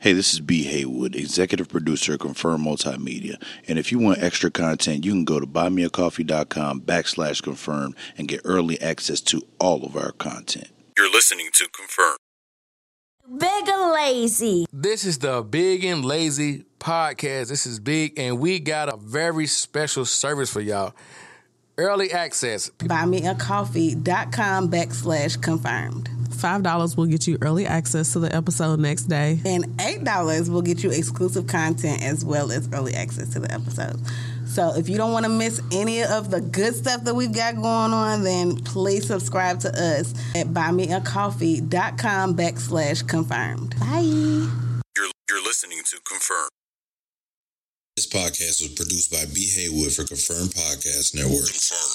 Hey, this is B. Haywood, executive producer of Confirm Multimedia. And if you want extra content, you can go to buymeacoffee.com/confirm and get early access to all of our content. You're listening to Confirm. Big and Lazy. This is the Big and Lazy podcast. This is Big, and we got a very special service for y'all. Early access. Buymeacoffee.com/confirmed. $5 will get you early access to the episode next day. And $8 will get you exclusive content as well as early access to the episode. So if you don't want to miss any of the good stuff that we've got going on, then please subscribe to us at buymeacoffee.com/confirmed. Bye. You're listening to Confirm. This podcast was produced by B. Haywood for Confirm Podcast Network. Confirm.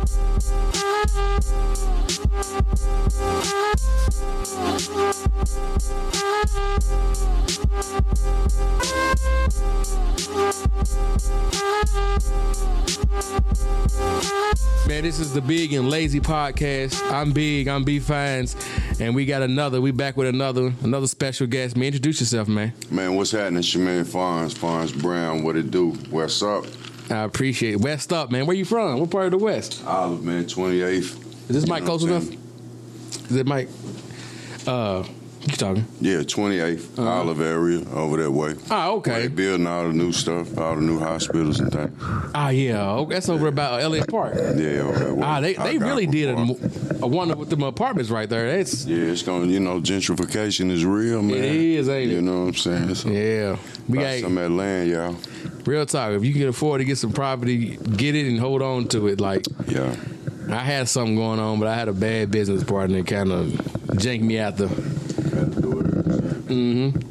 Man, this is the Big and Lazy podcast. I'm Big, I'm B Fines, and we back with another special guest. Man, introduce yourself, man. Man, what's happening? It's your man Fines Brown. What it do? What's up? I appreciate it. West up, man. Where you from? What part of the West? Olive, man, 28th. Is this mic close enough? Is it mic? You talking? Yeah, 28th, Olive area, over that way. Ah, okay. Where they building all the new stuff, all the new hospitals and things. Ah, yeah. Okay. That's over about Elliott Park. Yeah, over that way. They really did a wonder with them apartments right there. It's going, gentrification is real, man. It is, ain't it? You know what I'm saying? So, yeah. We got some of that land, y'all. Real talk. If you can afford to get some property, get it and hold on to it. Like, yeah. I had something going on, but I had a bad business partner that kind of janked me out the. Mm-hmm.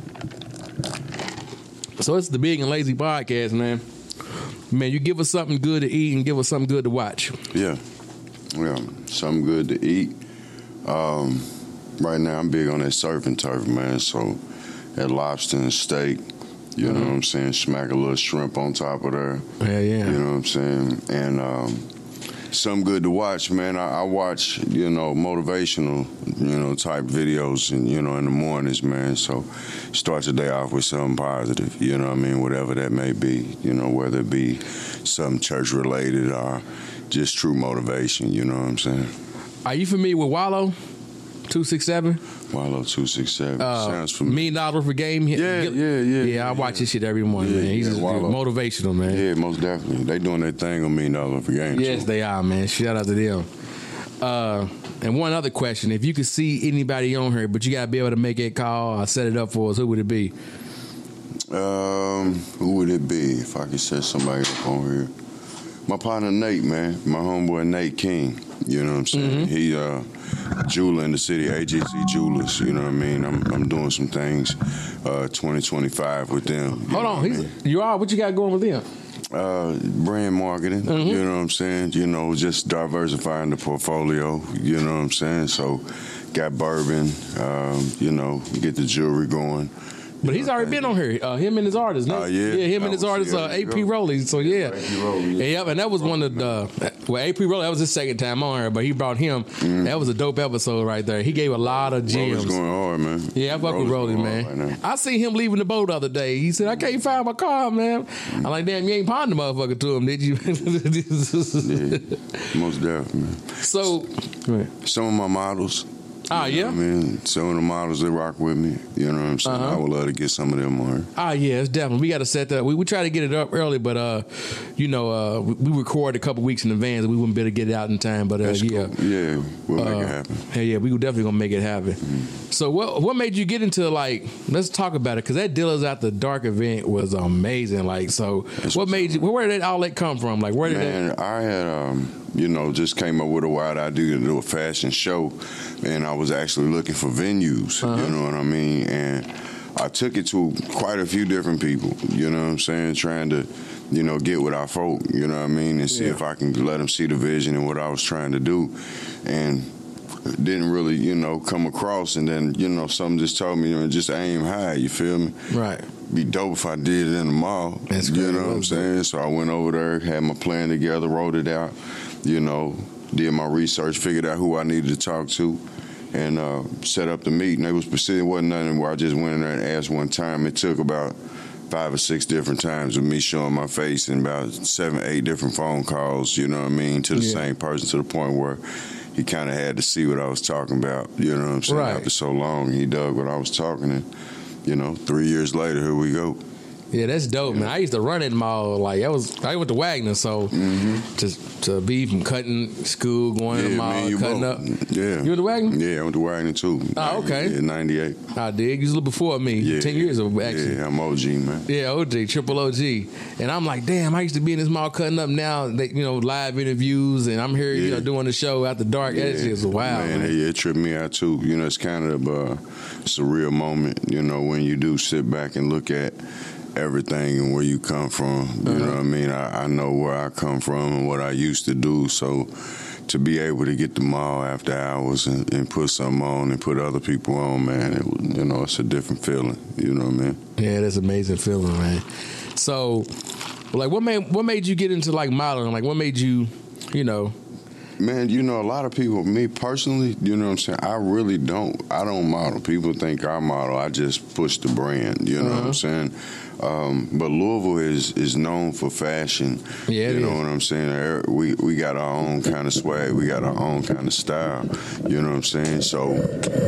So it's the Big and Lazy podcast, man. Man, you give us something good to eat and give us something good to watch. Yeah, something good to eat. Right now, I'm big on that surf and turf, man. So that lobster and steak, you know what I'm saying? Smack a little shrimp on top of there. Yeah. You know what I'm saying? And something good to watch, man. I watch, motivational, type videos, and in the mornings, man. So start the day off with something positive. You know what I mean? Whatever that may be. Whether it be something church related or just true motivation. You know what I'm saying? Are you familiar with Wallow 267? Wallow 267. Sounds familiar. $1 million for game. Yeah. I watch this shit every morning, man. He's motivational, man. Yeah, most definitely. They doing their thing on $1 million for game. Yes, they are, man. Shout out to them. And one other question: if you could see anybody on here, but you gotta be able to make that call or set it up for us, who would it be? Who would it be if I could set somebody up on here? My partner Nate, man. My homeboy Nate King. You know what I'm saying? He jeweler in the city, AGC Jewelers. You know what I mean? I'm doing some things 2025 with them. Hold on. What you got going with them? Brand marketing. You know what I'm saying? Just diversifying the portfolio. You know what I'm saying? So got bourbon, get the jewelry going. But he's already been on here. Him and his artist. Yeah, him and his artist, AP Rowley. So yeah. Yep, and that was one of the AP Rowley. That was his second time on here, but he brought him. That was a dope episode right there. He gave a lot of gems. Rolly's going hard, man. Yeah, I fuck with Rowley, man. Right, I seen him leaving the boat the other day. He said, "I can't find my car, man." I'm like, "Damn, you ain't pawned the motherfucker to him, did you?" Yeah, most definitely, man. So, some of my models. Yeah? I mean, some of the models that rock with me, you know what I'm saying? I would love to get some of them on here. Yeah, it's definitely. We got to set that up. We try to get it up early, but, we record a couple weeks in advance and we wouldn't be able to get it out in time. But, That's cool. Yeah, we'll make it happen. Yeah, we definitely going to make it happen. So what made you get into, let's talk about it, because that Dealers After Dark event was amazing. What made you, where did all that come from? Where did that? I had, just came up with a wild idea to do a fashion show, and I was actually looking for venues, you know what I mean? And I took it to quite a few different people, you know what I'm saying, trying to, get with our folk, you know what I mean, and see if I can let them see the vision and what I was trying to do. And didn't really, come across, and then, something just told me, just aim high, you feel me? Right. Be dope if I did it in the mall. That's you know what I'm saying? So I went over there, had my plan together, wrote it out, did my research, figured out who I needed to talk to, and set up the meeting. It wasn't nothing where I just went in there and asked one time. It took about 5 or 6 different times of me showing my face and about 7, 8 different phone calls, you know what I mean, to the same person, to the point where he kind of had to see what I was talking about, you know what I'm saying? Right. After so long, he dug what I was talking, and, 3 years later, here we go. Yeah, that's dope, man. I used to run at mall. Like I went to Wagner, so just to be from cutting school, going to the mall, cutting up. Yeah, you went to Wagner? Yeah, I went to Wagner too. Oh, okay. Yeah, 98. I did. You was a little before me. Yeah, 10 years of actually. Yeah, I'm OG, man. Yeah, OG, triple OG. And I'm like, damn, I used to be in this mall cutting up. Now, live interviews, and I'm here, doing the show after dark. That shit is wild, man. It tripped me out too. It's kind of a surreal moment, when you do sit back and look at everything and where you come from. You know what I mean? I know where I come from and what I used to do. So to be able to get the mall after hours and put something on and put other people on, man, it's a different feeling. You know what I mean? Yeah, that's an amazing feeling, man. So, like, what made you get into like modeling? Like, what made you, Man, a lot of people, me personally, you know what I'm saying, I don't model. People think I model. I just push the brand, you know what I'm saying? But Louisville is known for fashion. Yeah, you know what I'm saying? We got our own kind of swag. We got our own kind of style. You know what I'm saying? So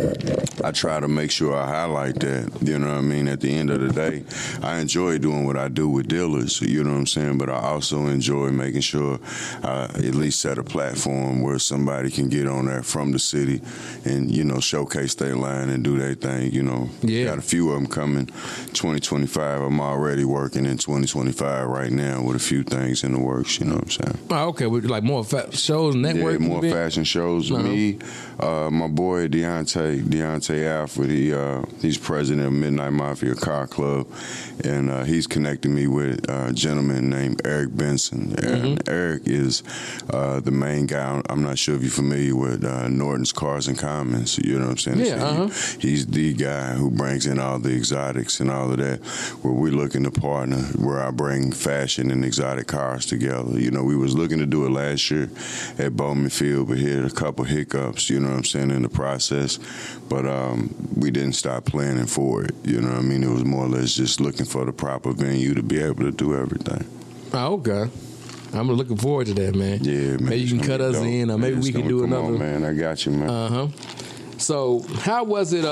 I try to make sure I highlight that. You know what I mean? At the end of the day, I enjoy doing what I do with dealers. You know what I'm saying? But I also enjoy making sure I at least set a platform where somebody can get on there from the city and, showcase their line and do their thing. Got a few of them coming. 2025, I'm already working in 2025 right now with a few things in the works, you know what I'm saying? Oh, okay. Like more shows, networking? Yeah, more fashion shows. Me, my boy Deontay Alford, he's president of Midnight Mafia Car Club, and he's connected me with a gentleman named Eric Benson. Eric is the main guy. I'm not sure if you're familiar with Norton's Cars and Commons, you know what I'm saying? Yeah, He's the guy who brings in all the exotics and all of that, where we're looking to partner, where I bring fashion and exotic cars together. We was looking to do it last year at Bowman Field, but hit a couple hiccups, you know what I'm saying, in the process. But we didn't stop planning for it, you know what I mean? It was more or less just looking for the proper venue to be able to do everything. Oh, okay. I'm looking forward to that, man. Yeah, man. Maybe you can cut us in, or maybe we can do another. On, man. I got you, man. So, how was it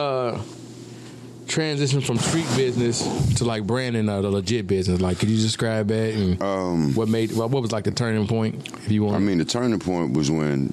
transition from street business to like branding the legit business? Like, could you describe that and what was like the turning point, if you want? I mean, the turning point was when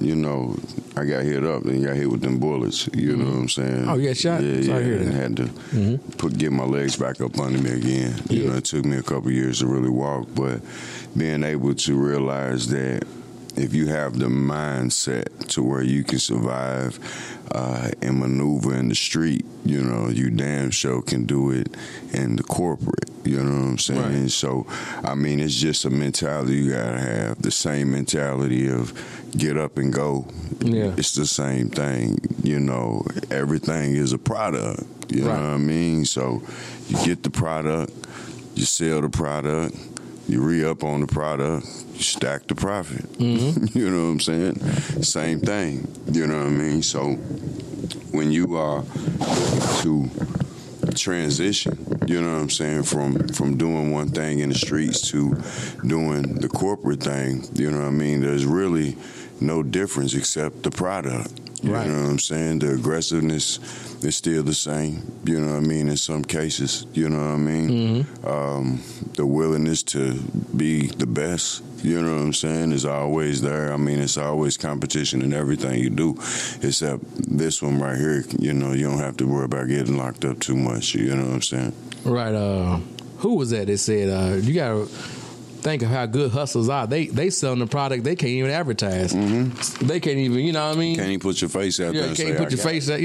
I got hit up and got hit with them bullets. You know what I'm saying? Oh, you got shot? Yeah, and had to get my legs back up under me again. It took me a couple years to really walk, but being able to realize that if you have the mindset to where you can survive and maneuver in the street, you damn sure can do it in the corporate. You know what I'm saying? Right. So, I mean, it's just a mentality you gotta have. The same mentality of get up and go. Yeah. It's the same thing. Everything is a product. You know what I mean? So, you get the product, you sell the product, you re-up on the product, you stack the profit. You know what I'm saying? Same thing. You know what I mean? So when you are to transition, you know what I'm saying, from doing one thing in the streets to doing the corporate thing, you know what I mean, there's really no difference except the product. You know what I'm saying? The aggressiveness is still the same, you know what I mean, in some cases, you know what I mean? The willingness to be the best, you know what I'm saying, is always there. I mean, it's always competition in everything you do, except this one right here, you don't have to worry about getting locked up too much, you know what I'm saying? Right. Who was that said, you got to think of how good hustlers are. They selling the product they can't even advertise. They can't even, you know what I mean? Can't even put your face out there. Can't put your face out,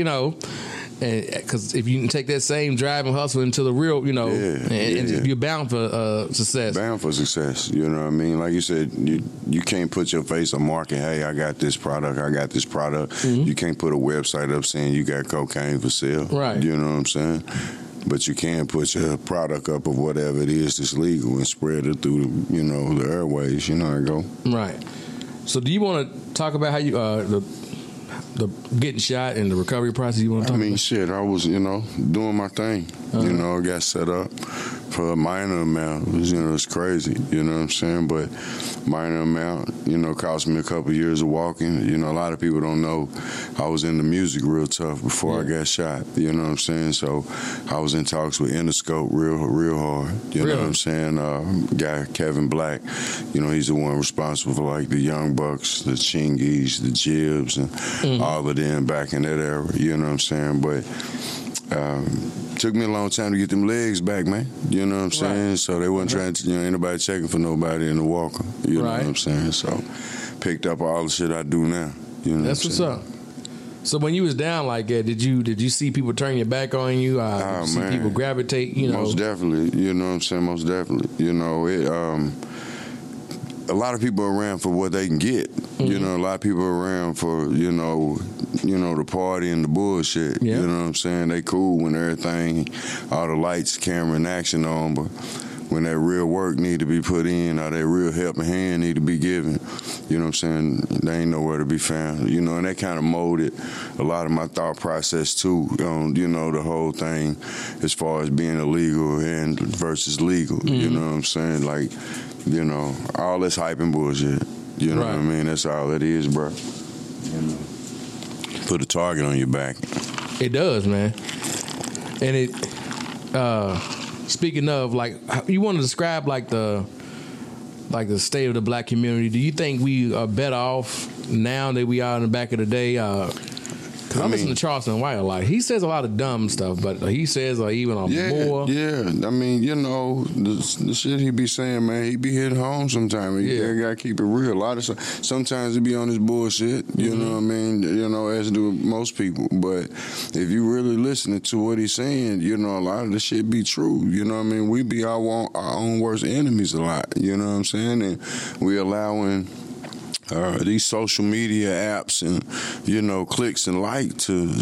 and because if you can take that same drive and hustle into the real, and you're bound for success. Bound for success. You know what I mean? Like you said, you can't put your face on market. Hey, I got this product. I got this product. You can't put a website up saying you got cocaine for sale. Right. You know what I'm saying? But you can put your product up of whatever it is that's legal and spread it through, the airways. You know how it go. Right. So do you want to talk about how you the getting shot and the recovery process you want to talk about? Shit, I was, doing my thing. I got set up for a minor amount. It was, it's crazy, you know what I'm saying? But minor amount, cost me a couple years of walking. A lot of people don't know I was into music real tough before I got shot, you know what I'm saying? So I was in talks with Interscope real hard, you know what I'm saying? Guy Kevin Black, he's the one responsible for like the Young Bucks, the Chingies, the Jibs, and all of them back in that era, you know what I'm saying? But took me a long time to get them legs back, man. You know what I'm saying? Right. So they wasn't trying to, ain't nobody checking for nobody in the walker. You know what I'm saying? So picked up all the shit I do now. You know That's what's up. So when you was down like that, did you see people turn your back on you? Did you see people gravitate? Most definitely. You know what I'm saying? Most definitely. A lot of people are around for what they can get. A lot of people are around for, the party and the bullshit. Yeah. You know what I'm saying? They cool when everything, all the lights, camera, and action on, but when that real work need to be put in or that real helping hand need to be given, you know what I'm saying, they ain't nowhere to be found. And that kind of molded a lot of my thought process too on, the whole thing as far as being illegal and versus legal. You know what I'm saying? Like, all this hype and bullshit. You know what I mean? That's all it is, bro. Put a target on your back. It does, man. And it, speaking of, like, you want to describe like the state of the black community. Do you think we are better off now than we are in the back of the day? Because I listen to Charleston White a lot. He says a lot of dumb stuff, but he says even more. Yeah. The shit he be saying, man, he be hitting home sometimes. You gotta keep it real. A lot of sometimes he be on his bullshit. You know what I mean? As do most people. But if you really listening to what he's saying, a lot of the shit be true. You know what I mean? We be our own worst enemies a lot. You know what I'm saying? And we allowing these social media apps and clicks and likes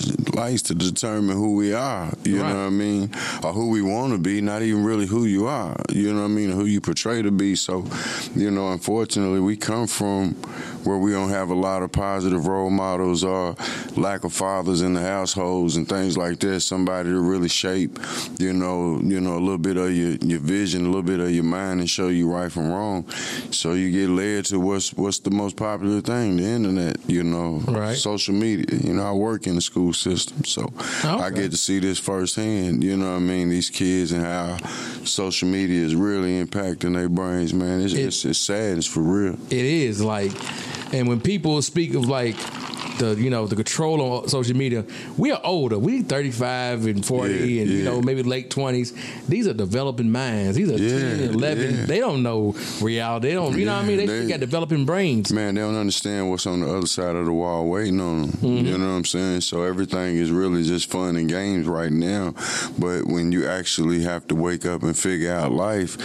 to determine who we are, you know what I mean, or who we want to be, not even really who you are, you know what I mean, or who you portray to be. So unfortunately we come from where we don't have a lot of positive role models or lack of fathers in the households and things like that, somebody to really shape a little bit of your vision, a little bit of your mind and show you right from wrong. So you get led to what's the most popular thing, the internet, social media. I work in the school system, so I get to see this firsthand, these kids and how social media is really impacting their brains, man. It's sad, it's for real. It is, like, and when people speak of like the control on social media, we are older. We 35 and 40 and maybe late 20s. These are developing minds. These are 10 and 11. Yeah. They don't know reality. They don't, what I mean? They got developing brains. Man, they don't understand what's on the other side of the wall waiting on them. You know what I'm saying? So everything is really just fun and games right now. But when you actually have to wake up and figure out life,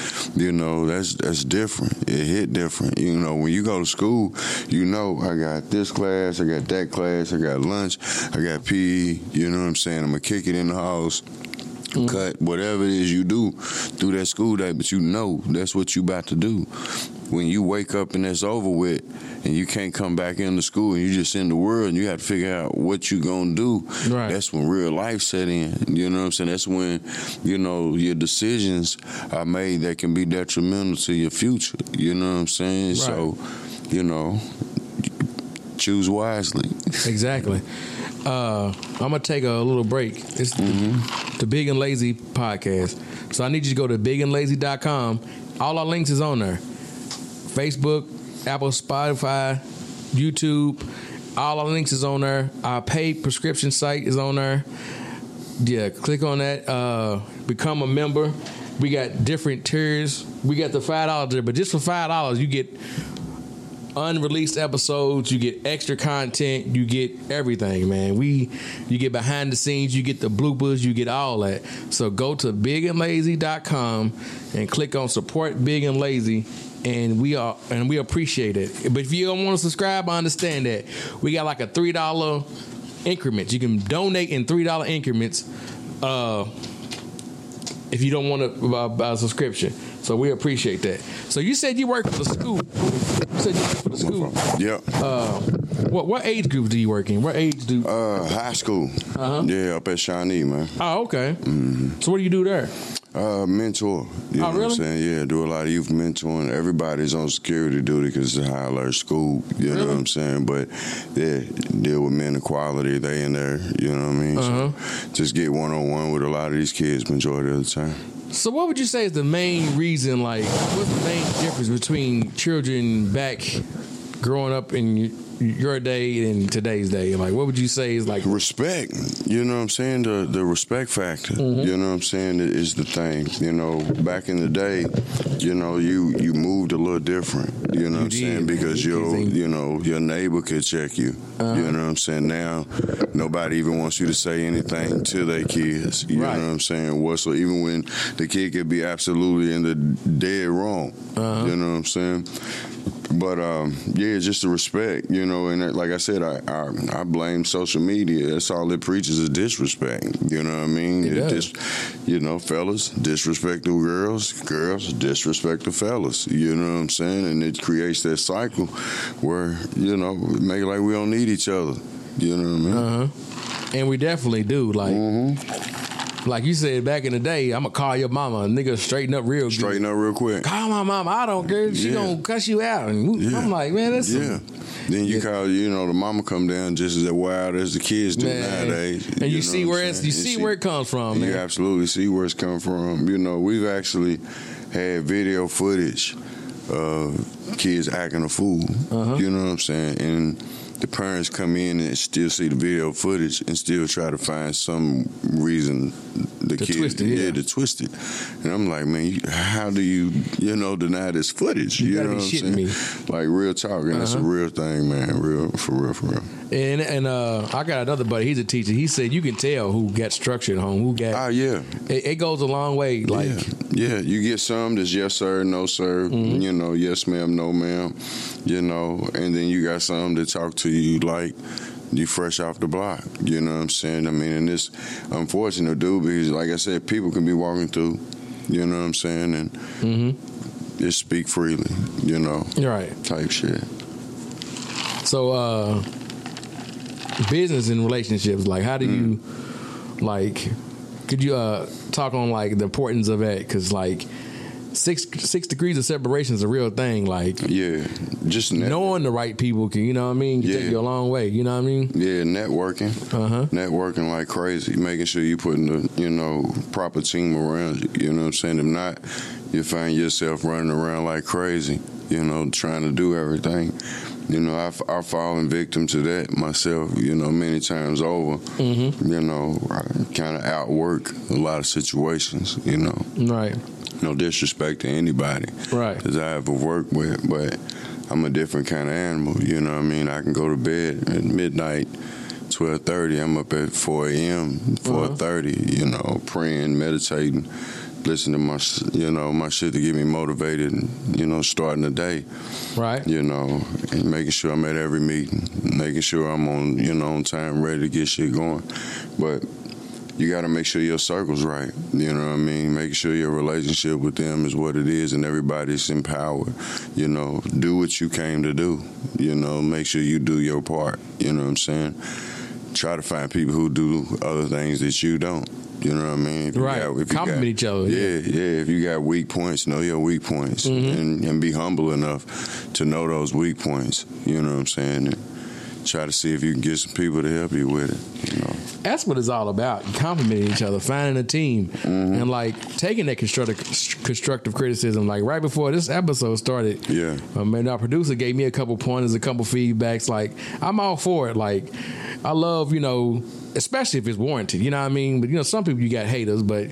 that's different. It hit different. When you go to school, I got this class, I got that class, I got lunch, I got PE, you know what I'm saying? I'm gonna kick it in the house, cut, whatever it is you do through that school day, but that's what you about to do. When you wake up and that's over with and you can't come back into school and you just in the world and you have to figure out what you gonna do, that's when real life set in, you know what I'm saying? That's when, your decisions are made that can be detrimental to your future, you know what I'm saying? So, choose wisely. Exactly. I'm going to take a little break. It's the Big and Lazy podcast. So I need you to go to bigandlazy.com. All our links is on there. Facebook, Apple, Spotify, YouTube. All our links is on there. Our paid prescription site is on there. Yeah, click on that. Become a member. We got different tiers. We got the $5 there, but just for $5 you get unreleased episodes, you get extra content, you get everything, man. You get behind the scenes, you get the bloopers, you get all that. So go to bigandlazy.com and click on support Big and Lazy, and we appreciate it. But if you don't want to subscribe, I understand that. We got like a $3 increments. You can donate in $3 increments if you don't want to buy a subscription. So we appreciate that. So you said you work for the school. You said you work for the school. Yeah. What age group do you work in? What age do? High school. Yeah, up at Shawnee, man. Oh, okay. So what do you do there? Mentor. You know what I'm saying? Yeah, do a lot of youth mentoring. Everybody's on security duty because it's a high alert school. You know what I'm saying? But yeah, deal with men equality. They in there. You know what I mean? So just get one-on-one with a lot of these kids majority of the time. So what would you say is the main reason, like, what's the main difference between children back growing up in your day and today's day? Like, what would you say is like... Respect. You know what I'm saying? The respect factor. You know what I'm saying, is the thing. You know, back in the day, you know, you moved a little different. You know what I'm saying? Because your neighbor could check you. You know what I'm saying? Now, nobody even wants you to say anything to their kids. You know what I'm saying? So even when the kid could be absolutely in the dead wrong. You know what I'm saying? But yeah, just the respect, you know, and like I said, I blame social media. That's all it preaches is disrespect. You know what I mean? You know, fellas disrespect the girls, girls disrespect the fellas. You know what I'm saying? And it creates that cycle where, you know, make it like we don't need each other. You know what I mean? And we definitely do. Like. Like you said back in the day, I'm gonna call your mama, nigga, straighten up real good. Straighten up real quick. Call my mama, I don't care. She gonna cuss you out. And I'm like, man, that's Then you call, you know, the mama come down just as wild as the kids do nowadays. And you see where where it comes from, man. You absolutely see where it's come from. You know, we've actually had video footage of kids acting a fool. You know what I'm saying? And the parents come in and still see the video footage and still try to find some reason the kid to twist it. And I'm like, man, how do you deny this footage? You know what I'm saying? Me. Like real talk, and that's a real thing, man. Real for real. And I got another buddy. He's a teacher. He said you can tell who got structure at home, who got. It goes a long way. Like you get some that's yes sir, no sir. You know, yes ma'am, no ma'am. You know, and then you got some that talk to you like you fresh off the block. You know what I'm saying? I mean, and it's unfortunate, dude, because like I said, people can be walking through. You know what I'm saying? And just speak freely. You know, type shit. So, business and relationships, like how do you, like, could you talk on like the importance of that? Because like 6 degrees of separation is a real thing. Like just knowing the right people can, you know what I mean, can take you a long way. You know what I mean? Yeah, networking, networking like crazy, making sure you putting the proper team around you. You know what I'm saying? If not, you find yourself running around like crazy. You know, trying to do everything. You know, I've fallen victim to that myself, you know, many times over. You know, I kind of outwork a lot of situations, you know. Right. No disrespect to anybody. Right. Because I have worked with, but I'm a different kind of animal, you know what I mean? I can go to bed at midnight, 12:30. I'm up at 4 a.m., 4:30, you know, praying, meditating, listening to my shit to get me motivated and, you know, starting the day. Right. You know, and making sure I'm at every meeting, making sure I'm on time, ready to get shit going. But you got to make sure your circle's right. You know what I mean? Making sure your relationship with them is what it is and everybody's empowered. You know, do what you came to do. You know, make sure you do your part. You know what I'm saying? Try to find people who do other things that you don't. You know what I mean? Compliment each other. Yeah. If you got weak points, know your weak points and be humble enough to know those weak points. You know what I'm saying? And try to see if you can get some people to help you with it. You know. That's what it's all about. Complimenting each other, finding a team, and like taking that constructive criticism. Like right before this episode started, our producer gave me a couple pointers, a couple feedbacks. Like I'm all for it. Like I love, especially if it's warranted. You know what I mean? But some people you got haters, but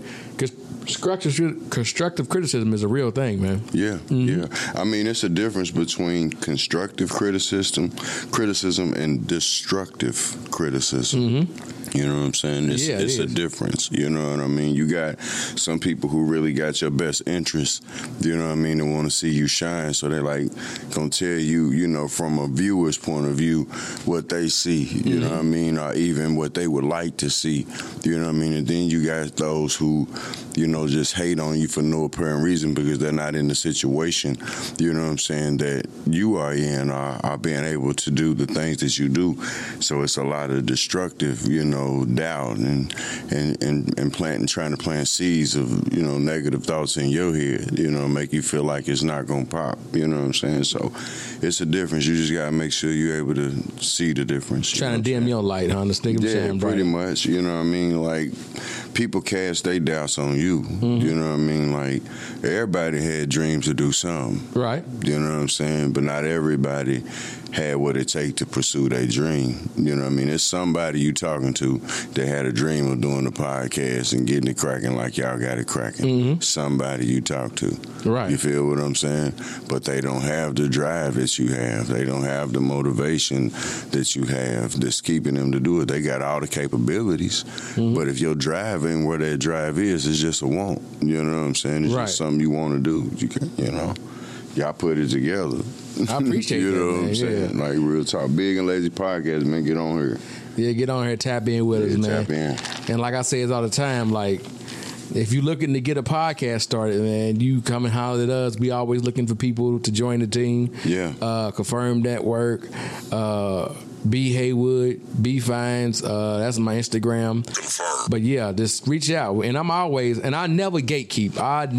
constructive criticism is a real thing, man. Yeah. I mean, it's a difference between constructive criticism and destructive criticism. You know what I'm saying? It's a difference. You know what I mean? You got some people who really got your best interests, you know what I mean, and want to see you shine. So they're like going to tell you, from a viewer's point of view, what they see, you know what I mean, or even what they would like to see, you know what I mean? And then you got those who, just hate on you for no apparent reason because they're not in the situation, you know what I'm saying, that you are in, are being able to do the things that you do. So it's a lot of destructive, doubt and trying to plant seeds of, negative thoughts in your head, make you feel like it's not going to pop, you know what I'm saying? So it's a difference. You just got to make sure you're able to see the difference. Trying to dim your light, huh? Yeah, pretty much, you know what I mean? Like, people cast their doubts on you, you know what I mean? Like, everybody had dreams to do something. Right. You know what I'm saying? But not everybody had what it take to pursue their dream. You know what I mean? It's somebody you talking to that had a dream of doing the podcast and getting it cracking like y'all got it cracking. Somebody you talk to. Right. You feel what I'm saying? But they don't have the drive that you have. They don't have the motivation that you have that's keeping them to do it. They got all the capabilities. But if your drive ain't where that drive is, it's just a want. You know what I'm saying? It's just something you want to do. You can, y'all put it together. I appreciate you that, know what I'm man. saying? Like, real talk. Big and Lazy Podcast, man, get on here. Yeah, get on here, tap in with us, man. Tap in. And like I say all the time, like, if you're looking to get a podcast started, man, you come and holler at us. We always looking for people to join the team. Yeah. Confirm Network. B Haywood, B Fines, that's my Instagram. But yeah, just reach out. And I never gatekeep. I've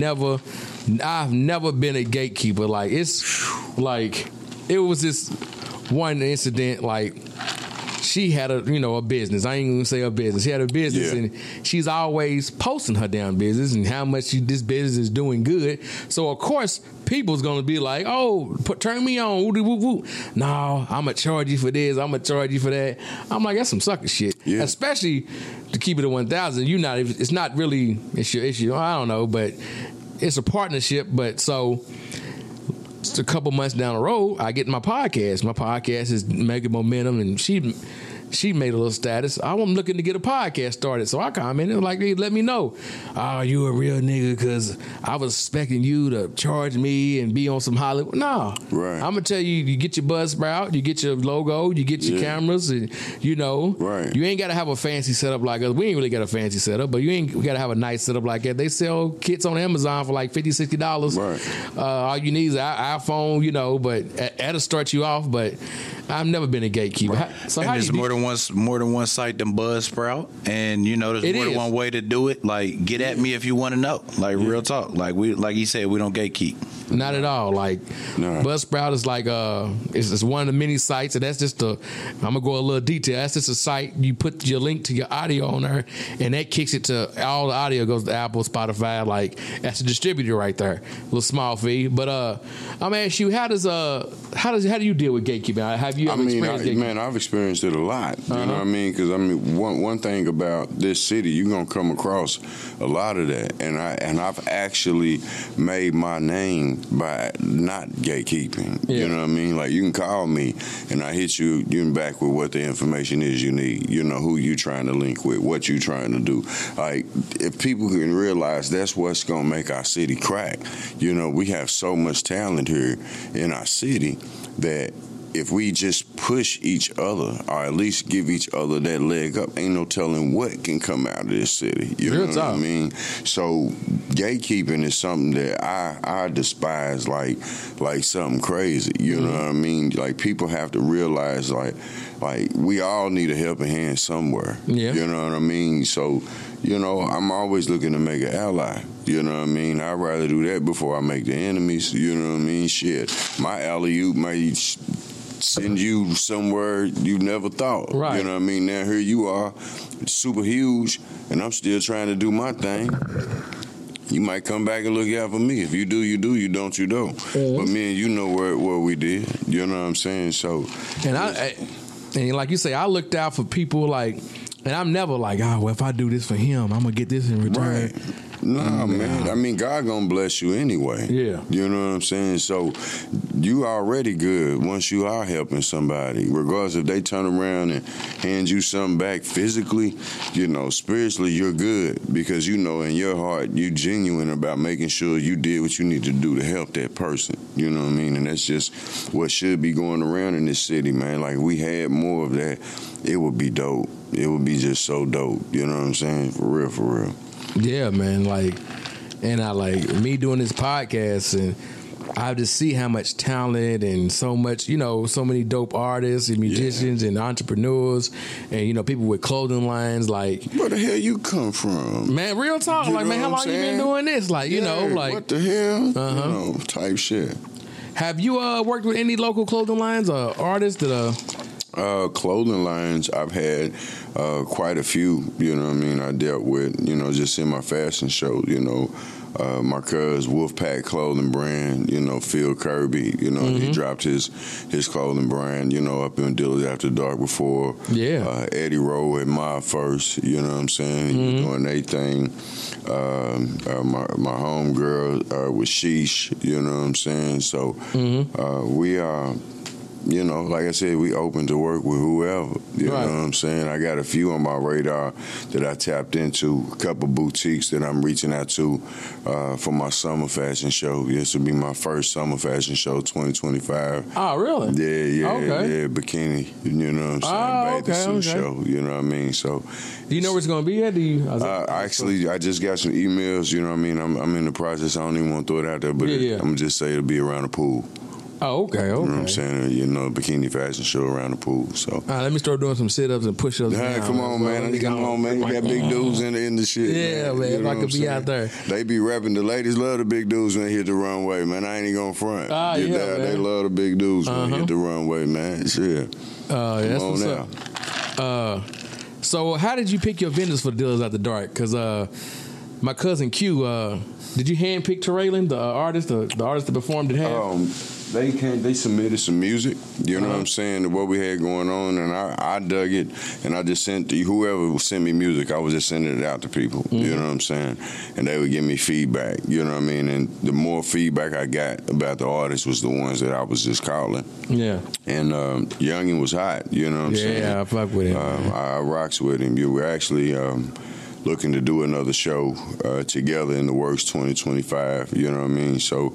never been a gatekeeper. Like, it's like, it was this one incident, like, she had a business. I ain't gonna say a business. She had a business, and she's always posting her damn business and how much this business is doing good. So of course, people's gonna be like, "Oh, turn me on." Woo. No, I'm gonna charge you for this. I'm gonna charge you for that. I'm like, that's some sucker shit. Yeah. Especially to keep it at 1,000. It's not really it's your issue. I don't know, but it's a partnership. But so. It's a couple months down the road, I get my podcast. My podcast is making momentum, and she made a little status. I'm looking to get a podcast started, so I commented like, hey, let me know. Oh, you a real nigga because I was expecting you to charge me and be on some Hollywood. No, right. I'm gonna tell you, you get your Buzzsprout, you get your logo, you get your cameras, and right. You ain't gotta have a fancy setup like us. We ain't really got a fancy setup, but you ain't gotta have a nice setup like that. They sell kits on Amazon for like $50, $60. Right. All you need is an iPhone, but that'll start you off. But I've never been a gatekeeper. Right. So and how there's do you more than one site than Buzzsprout, and there's more than one way to do it. Like, get at me if you want to know. Like, real talk. Like you said, we don't gatekeep. Not at all. Like, Buzzsprout is like it's one of the many sites, and that's just I'm gonna go a little detail. That's just a site you put your link to your audio on there, and that kicks it to all the audio goes to Apple, Spotify. Like, that's a distributor right there. A little small fee, but I'm gonna ask you, how do you deal with gatekeeping? Have you ever experienced gatekeeping? Man, I've experienced it a lot. You know what I mean? Because one thing about this city, you're gonna come across a lot of that, and I've actually made my name by not gatekeeping. Yeah. You know what I mean? Like, you can call me and I hit you back with what the information is you need. Who you trying to link with, what you trying to do. Like, if people can realize that's what's gonna make our city crack. We have so much talent here in our city that if we just push each other, or at least give each other that leg up, ain't no telling what can come out of this city. You know what I mean? So gatekeeping is something that I despise like something crazy. You know what I mean? Like, people have to realize like we all need a helping hand somewhere. Yeah. You know what I mean? So, I'm always looking to make an ally. You know what I mean? I'd rather do that before I make the enemies. You know what I mean? Shit. My alley-oop may send you somewhere you never thought. Right. You know what I mean? Now here you are, super huge, and I'm still trying to do my thing. You might come back and look out for me. If you do, you do. You don't, you don't. But me and you know what we did. You know what I'm saying? So, and like you say, I looked out for people like, and I'm never like, if I do this for him, I'm gonna get this in return. Right. No, man. I mean, God gonna bless you anyway. Yeah. You know what I'm saying? So you already good once you are helping somebody, regardless if they turn around and hand you something back physically, spiritually you're good because in your heart you genuine about making sure you did what you need to do to help that person. You know what I mean? And that's just what should be going around in this city, man. Like, we had more of that, it would be dope. It would be just so dope. You know what I'm saying? For real. Yeah, man. Like, And I like me doing this podcast, and I just see how much talent and so much, so many dope artists and musicians and entrepreneurs and, people with clothing lines. Like, where the hell you come from? Man, real talk. You like, man, how long you been doing this? Like, like. What the hell? Type shit. Have you worked with any local clothing lines or artists that clothing lines, I've had quite a few, I dealt with, just in my fashion show, my cousin Wolfpack clothing brand, Phil Kirby, he dropped his clothing brand, up in Dillard's After Dark before. Yeah. Eddie Rowe at My First, you know what I'm saying? He was doing their thing. My homegirl was Sheesh, you know what I'm saying? So we are. Like I said, we open to work with whoever. You know what I'm saying? I got a few on my radar that I tapped into, a couple boutiques that I'm reaching out to for my summer fashion show. This will be my first summer fashion show, 2025. Oh, really? Yeah, bikini, you know what I'm saying? Bathing suit show, you know what I mean? So, do you know where it's going to be at? Actually, I just got some emails, you know what I mean? I'm in the process. I don't even want to throw it out there, but I'm going to just say it'll be around the pool. Oh, okay. You know what I'm saying? Bikini fashion show around the pool. So, all right, let me start doing some sit-ups and push-ups. Come on, man. You got big dudes in the shit. Yeah, man. If I could be out there. They be rapping. The ladies love the big dudes when they hit the runway, man. I ain't even gonna front. Man. They love the big dudes when they hit the runway, man. Shit. That's what's up. So how did you pick your vendors for the Dillard's After Dark? Because my cousin Q, did you handpick Terrellin, the artist that performed at half? They submitted some music, you know what I'm saying, what we had going on, and I dug it, and I just sent whoever sent me music, I was just sending it out to people, you know what I'm saying, and they would give me feedback, you know what I mean, and the more feedback I got about the artists was the ones that I was just calling. Yeah. And Youngin was hot, you know what I'm saying. Yeah, I fuck with him. I rocks with him. We're actually looking to do another show together in the works 2025, you know what I mean, so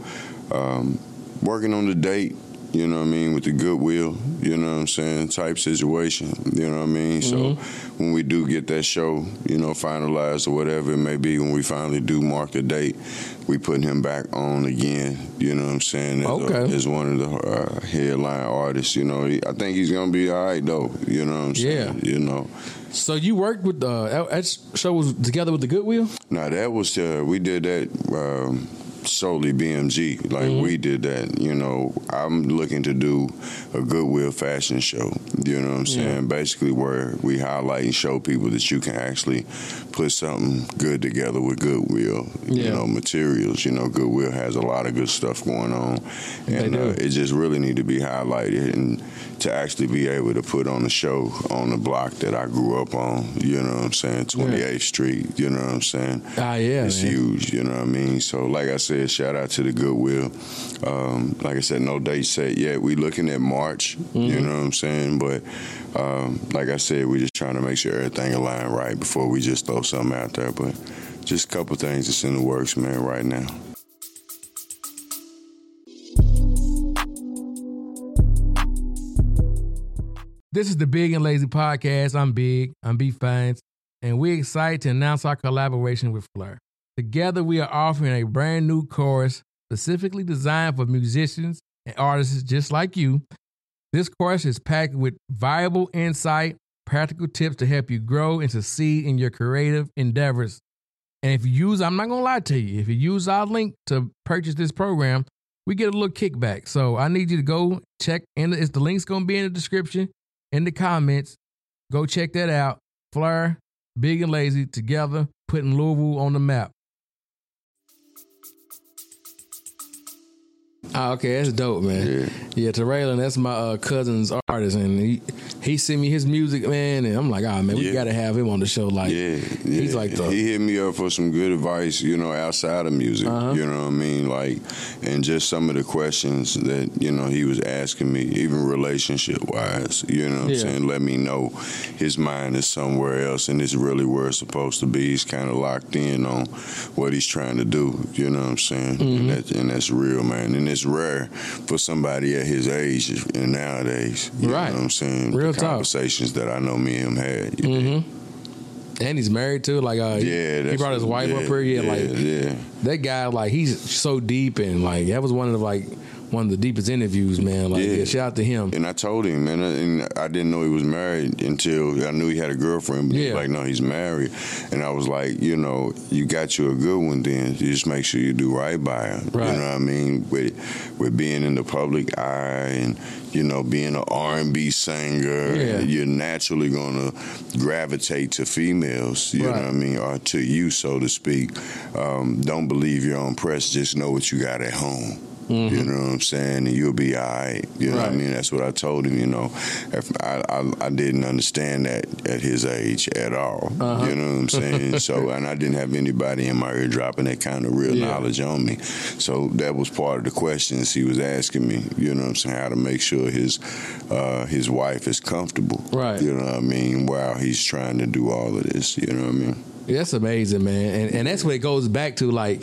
working on the date, you know what I mean, with the Goodwill, you know what I'm saying, type situation, you know what I mean? So when we do get that show, finalized or whatever it may be, when we finally do mark the date, we putting him back on again, you know what I'm saying, as one of the headline artists, I think he's going to be all right, though, you know what I'm saying, So you worked with, that show was together with the Goodwill? No, that was, we did that solely BMG. We did that, I'm looking to do a Goodwill fashion show, you know what I'm saying? Basically where we highlight and show people that you can actually put something good together with Goodwill, materials. Goodwill has a lot of good stuff going on, and it just really need to be highlighted and to actually be able to put on a show on the block that I grew up on, you know what I'm saying, 28th Street, you know what I'm saying? It's huge, you know what I mean? So like I said, shout out to the Goodwill. Like I said, no date set yet. We looking at March, you know what I'm saying? But like I said, we just trying to make sure everything align right before we just throw something out there. But just a couple things that's in the works, man, right now. This is the Big and Lazy Podcast. I'm Big. I'm B Fines. And we're excited to announce our collaboration with Fleur. Together, we are offering a brand new course specifically designed for musicians and artists just like you. This course is packed with valuable insight, practical tips to help you grow and succeed in your creative endeavors. And if you use, I'm not going to lie to you, if you use our link to purchase this program, we get a little kickback. So I need you to go check, and the link's going to be in the description, in the comments. Go check that out. Fleur, Big and Lazy, together, putting Louisville on the map. Oh, okay, that's dope, man. Yeah, Terrellin, that's my cousin's artist, and he sent me his music, man, and I'm like, man, we got to have him on the show. Like, he's like he hit me up for some good advice, outside of music, you know what I mean, like, and just some of the questions that he was asking me, even relationship wise, you know what I'm saying. Let me know his mind is somewhere else, and it's really where it's supposed to be. He's kind of locked in on what he's trying to do, you know what I'm saying, and that's real, man, and it's rare for somebody at his age and nowadays. You know what I'm saying? Real the conversations that I know me and him had. And he's married too. Like, he brought his wife up here. That guy, like, he's so deep, and like that was one of the deepest interviews, man. Like, shout out to him. And I told him, man, and I didn't know he was married until I knew he had a girlfriend. But he was like, no, he's married. And I was like, you know, you got you a good one, then you just make sure you do right by her. Right. You know what I mean? With being in the public eye and, you know, being an R&B singer, you're naturally going to gravitate to females, you know what I mean, or to you, so to speak. Don't believe your own press. Just know what you got at home. Mm-hmm. You know what I'm saying? And you'll be all right. You know what I mean? That's what I told him, you know. I didn't understand that at his age at all. Uh-huh. You know what I'm saying? So, and I didn't have anybody in my ear dropping that kind of real knowledge on me. So that was part of the questions he was asking me, you know what I'm saying, how to make sure his wife is comfortable. Right. You know what I mean? While he's trying to do all of this, you know what I mean? Yeah, that's amazing, man. And that's what it goes back to, like,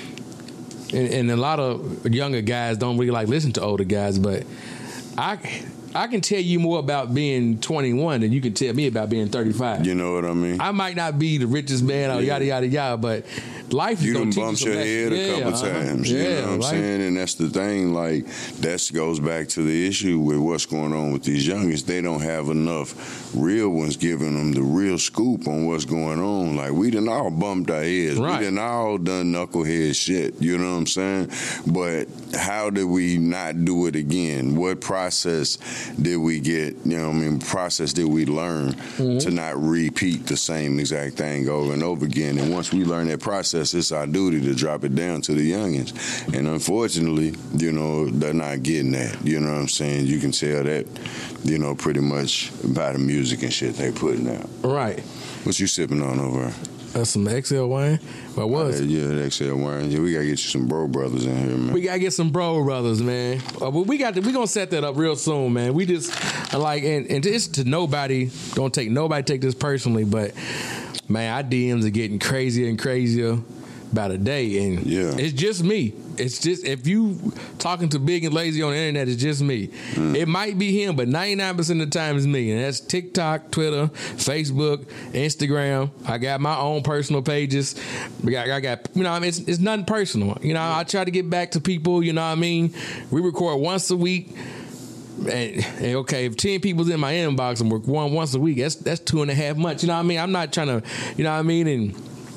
and a lot of younger guys don't really like listen to older guys, but I can tell you more about being 21 than you can tell me about being 35. You know what I mean? I might not be the richest man or yada, yada, yada, but life is going to teach you. You done bumped your head a couple times. You know what I'm saying? And that's the thing. Like, that goes back to the issue with what's going on with these youngins. They don't have enough real ones giving them the real scoop on what's going on. Like, we done all bumped our heads. Right. We done all done knucklehead shit. You know what I'm saying? But how did we not do it again? What process did we get, you know what I mean, process did we learn to not repeat the same exact thing over and over again? And once we learn that process, it's our duty to drop it down to the youngins. And unfortunately, you know, they're not getting that. You know what I'm saying? You can tell that, you know, pretty much by the music and shit they putting out. Right. What you sipping on over there? That's some XL wine. What was? Yeah, the XL wine. Yeah, we gotta get you some Bro Brothers in here, man. We gotta get some Bro Brothers, man. But we gonna set that up real soon, man. We just like, and it's to nobody. Don't take this personally, but man, our DMs are getting crazier and crazier by the day, and it's just me. It's just, if you talking to Big and Lazy on the internet, it's just me. It might be him, but 99% of the time it's me. And that's TikTok, Twitter, Facebook, Instagram. I got my own personal pages. I got, you know, I mean, it's nothing personal. You know, I try to get back to people, you know what I mean? We record once a week. And okay, if 10 people's in my inbox and work once a week, that's 2.5 months. You know what I mean? I'm not trying to, you know what I mean? And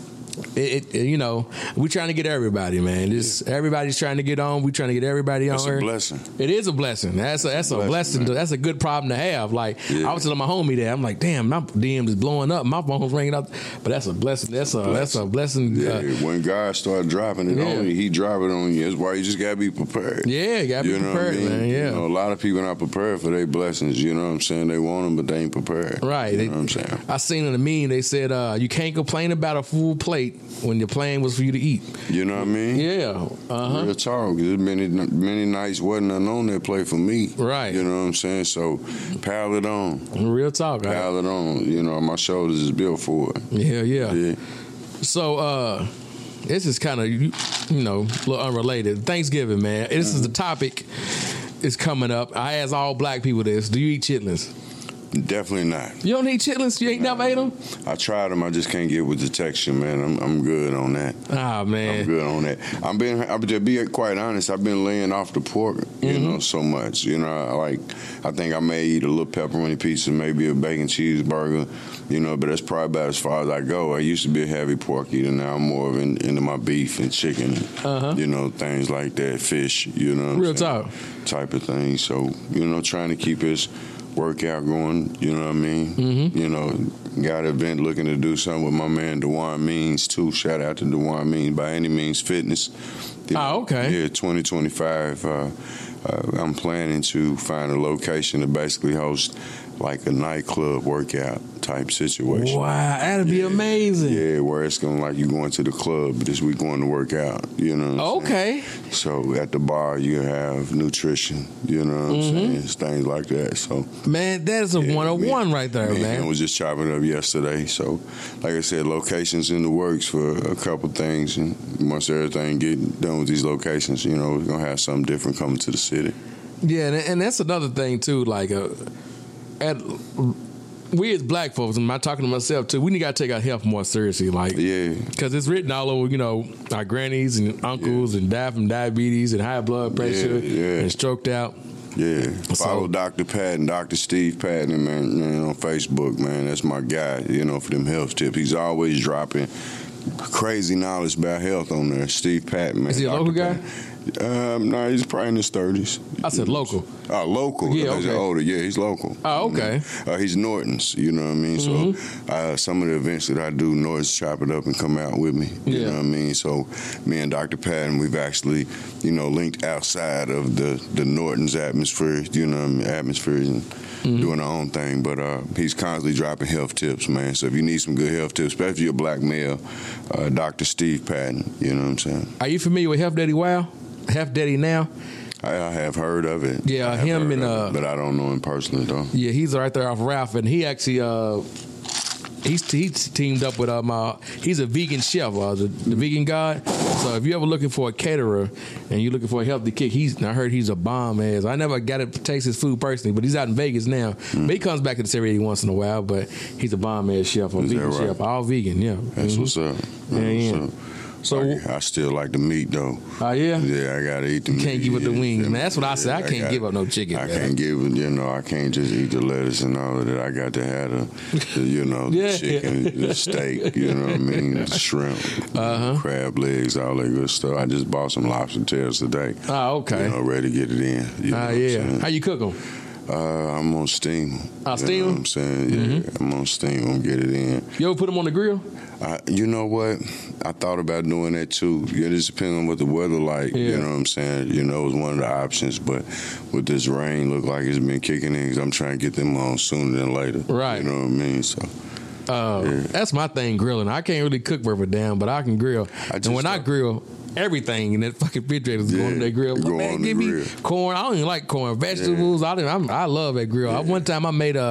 you know, we're trying to get everybody, man. Everybody's trying to get on. We're trying to get everybody on. That's a blessing. It is a blessing. That's a blessing. That's a good problem to have. Like, I was telling my homie that, I'm like, damn, my DM is blowing up. My phone's ringing up. But that's a blessing. That's a blessing. Yeah, when God started dropping it on you, he drop it on you. That's why you just got to be prepared. Yeah, you got to be prepared, man. Yeah. You know, a lot of people not prepared for their blessings. You know what I'm saying? They want them, but they ain't prepared. Right. You know what I'm saying? I seen in a meme, they said, you can't complain about a full plate when your plan was for you to eat. You know what I mean? Yeah. Uh-huh. Real talk. There's many nights wasn't nothing on that plate for me. Right. You know what I'm saying? So, pile it on. Real talk. Pile it on. You know, my shoulders is built for it. Yeah. So, this is kind of, you know, a little unrelated. Thanksgiving, man. This is the topic. It's coming up. I ask all black people this. Do you eat chitlins? Definitely not. You don't eat chitlins? You ain't never ate them? I tried them. I just can't get with the texture, man. I'm good on that. Ah, man. I'm good on that. I'm to be quite honest, I've been laying off the pork, you know, so much. You know, I think I may eat a little pepperoni pizza, maybe a bacon cheeseburger, you know, but that's probably about as far as I go. I used to be a heavy pork eater. Now I'm more into my beef and chicken, you know, things like that, fish, you know. Real talk. Type of thing. So, you know, trying to keep his workout going, you know what I mean? You know, got an event looking to do something with my man Dewan Means too. Shout out to Dewan Means, By Any Means Fitness. Okay. Yeah, 2025. I'm planning to find a location to basically host like a nightclub workout type situation. Wow, that'd be amazing. Yeah, where it's going like you going to the club, but this week going to work out, you know what I'm saying? So at the bar, you have nutrition, you know what I'm saying? It's things like that. So man, that is a 101 right there, man. I was just chopping it up yesterday. So like I said, locations in the works for a couple things, and once everything get done with these locations, you know, we're going to have something different coming to the city. Yeah, and that's another thing too, like you we as black folks, and I'm talking to myself too, we got to take our health more seriously. Like, because it's written all over, you know, our grannies and uncles and die from diabetes and high blood pressure and stroked out. Yeah, follow Dr. Patton, Dr. Steve Patton, man, on Facebook, man. That's my guy, you know, for them health tips. He's always dropping crazy knowledge about health on there. Steve Patton, man. Is he a local guy? No, he's probably in his 30s. I said local. Local. Yeah, okay. Older. Yeah, he's local. Oh, okay. He's Norton's, you know what I mean? So some of the events that I do, Norton's chop it up and come out with me. You know what I mean? So me and Dr. Patton, we've actually, you know, linked outside of the Norton's atmosphere, you know, and doing our own thing. But he's constantly dropping health tips, man. So if you need some good health tips, especially if you're a black male, Dr. Steve Patton, you know what I'm saying? Are you familiar with Health Daddy Wow? Health Daddy Now? I have heard of it. Yeah, him and but I don't know him personally though. Yeah, he's right there off Ralph, and he actually he's teamed up with he's a vegan chef, the vegan god. So if you're ever looking for a caterer and you're looking for a healthy kick, I heard he's a bomb ass. I never got to taste his food personally, but he's out in Vegas now. But he comes back to the area once in a while. But he's a bomb ass chef, a vegan chef, all vegan. Yeah, that's what's up. Yeah. So I still like the meat though. Oh yeah. Yeah, I gotta eat the meat. You can't give up the wings, man. That's what I say. I can't give up no chicken. I can't give it. You know, I can't just eat the lettuce and all of that. I got to have the you know, the chicken, the steak. You know what I mean? The shrimp, crab legs, all that good stuff. I just bought some lobster tails today. Oh, okay. You know, ready to get it in. You know yeah. How you cook them? I'm on steam. Steam? Know what I'm saying? Yeah, I'm on steam. I'm get it in. You ever put them on the grill? You know what? I thought about doing that too. It just depends on what the weather like. Yeah. You know what I'm saying? You know, it's one of the options. But with this rain, look like it's been kicking in because I'm trying to get them on sooner than later. Right. You know what I mean? So. That's my thing, grilling. I can't really cook worth a damn, but I can grill. And when I grill, everything in that fucking refrigerator is going to that grill. Man, give me corn. I don't even like corn. Vegetables. I love that grill. One time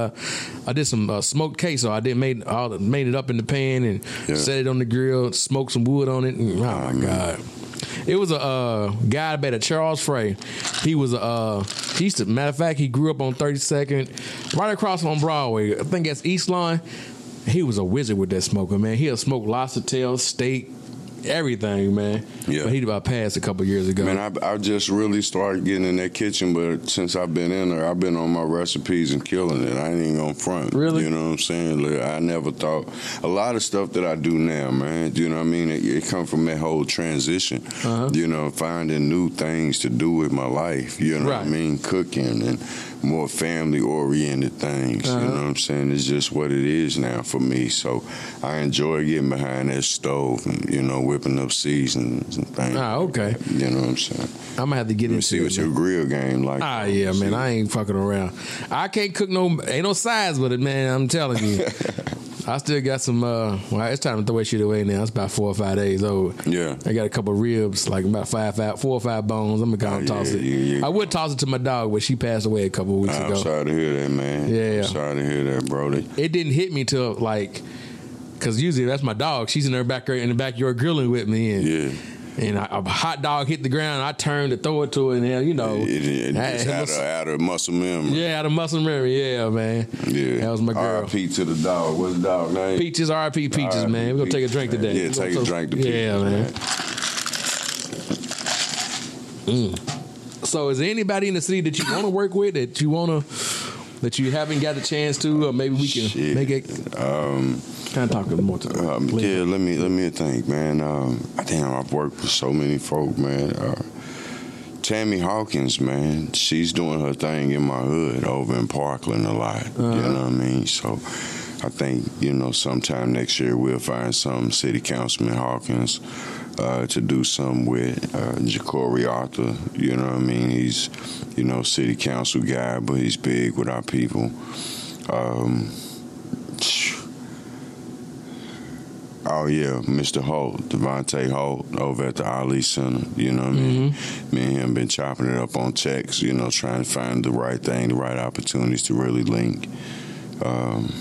I did some smoked queso. I made it up in the pan and set it on the grill, smoked some wood on it. And, oh my God. It was a guy by Charles Frey. He was matter of fact, he grew up on 32nd, right across on Broadway. I think that's East Lawn. He was a wizard with that smoker, man. He'll smoke lobster tail, steak, everything, man. Yeah. But he about passed a couple years ago. Man, I just really started getting in that kitchen, but since I've been in there, I've been on my recipes and killing it. I ain't even gonna front. Really? You know what I'm saying? Like, I never thought a lot of stuff that I do now, man. You know what I mean? It come from that whole transition. You know, finding new things to do with my life. You know what I mean? Cooking and more family-oriented things. You know what I'm saying? It's just what it is now for me. So I enjoy getting behind that stove and, you know, whipping up seasons and things. Okay. You know what I'm saying? I'm going to have to get into see what your grill game like. Yeah, man. I ain't fucking around. I can't cook ain't no size with it, man. I'm telling you. I still got some, it's time to throw that shit away now. It's about 4 or 5 days old. Yeah. I got a couple of ribs, like about 4 or 5 bones. I'm going to go and toss it. Yeah. I would toss it to my dog, but she passed away a couple of weeks ago. I'm sorry to hear that, man. Yeah. I'm sorry to hear that, bro. It didn't hit me till, because usually that's my dog. She's in her in the backyard grilling with me. And, and a hot dog hit the ground. I turned to throw it to her, and you know, it's out of muscle memory. Yeah, out of muscle memory. Yeah, man. Yeah, that was my girl. R.I.P. to the dog. What's the dog name? Peaches. R.I.P. Peaches, man. We're gonna take a drink today. Yeah, take a drink to Peaches. Yeah, man. So, is there anybody in the city that you want to work with that you haven't got a chance to, or maybe we can make it? Kind of talking more to let me think, man. I've worked with so many folk, man. Tammy Hawkins, man, she's doing her thing in my hood over in Parkland a lot. You know what I mean? So I think, you know, sometime next year we'll find some City Councilman Hawkins to do something with. Ja'Cory Arthur, you know what I mean? He's, you know, city council guy, but he's big with our people. Oh, yeah, Mr. Holt, Devontae Holt over at the Ali Center, you know what I mean? Me and him been chopping it up on text, you know, trying to find the right thing, the right opportunities to really link.